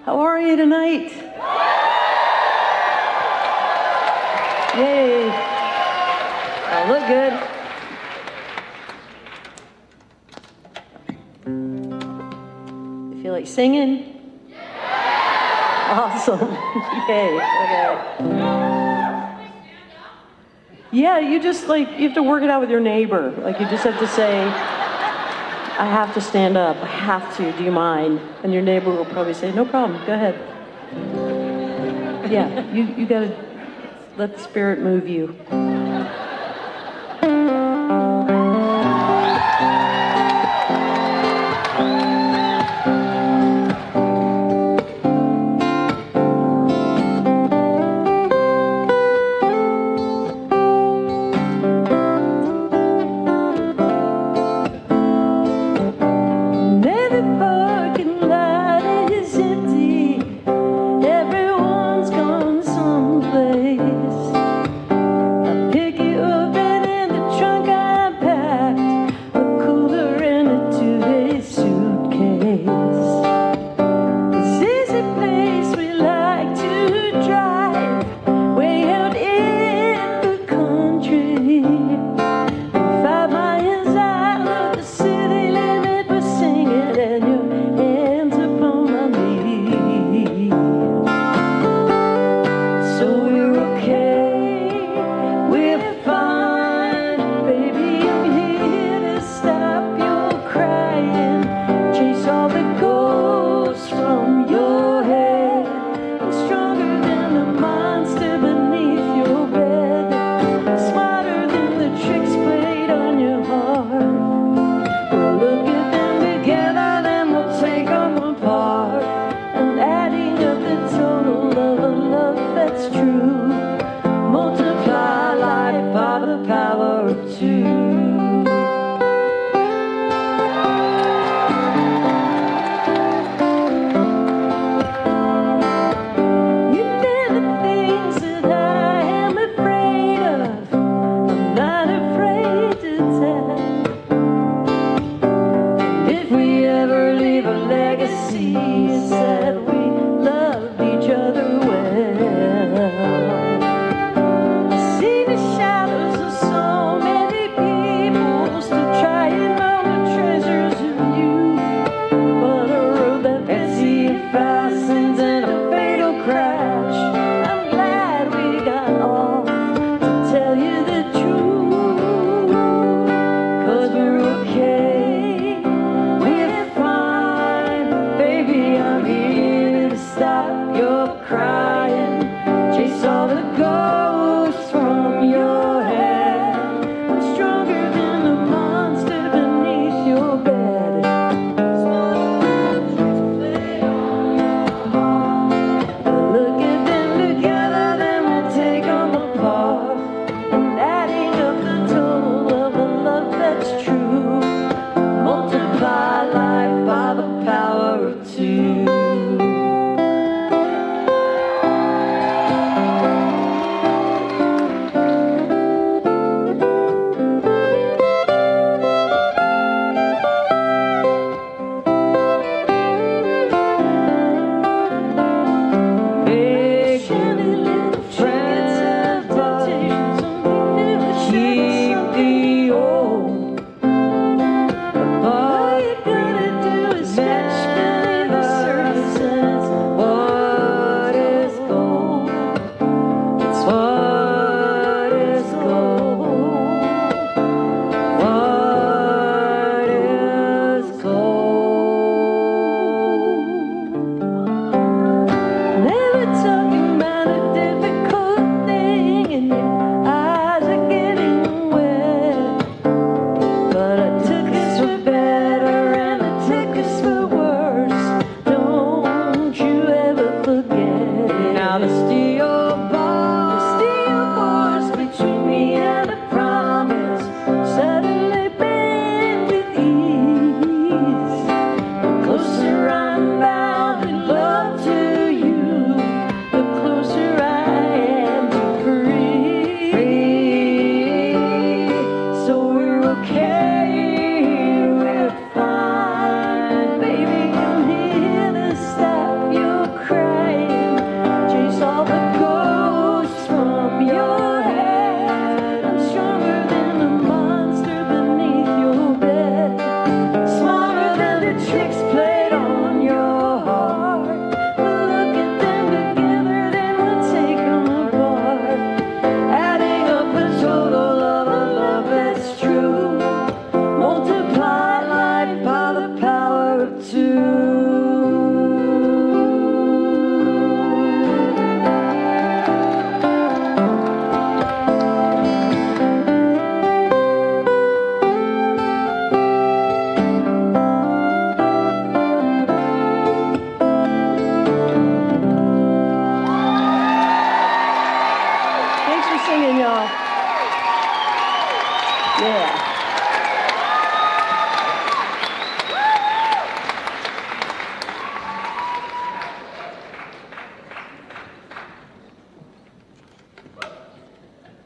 How are you tonight? Yay. I look good. You feel like singing? Awesome. Yay. Okay. Yeah, you have to work it out with your neighbor. Like you just have to say, I have to stand up. I have to. Do you mind? And your neighbor will probably say, no problem. Go ahead. Yeah, you got to let the spirit move you.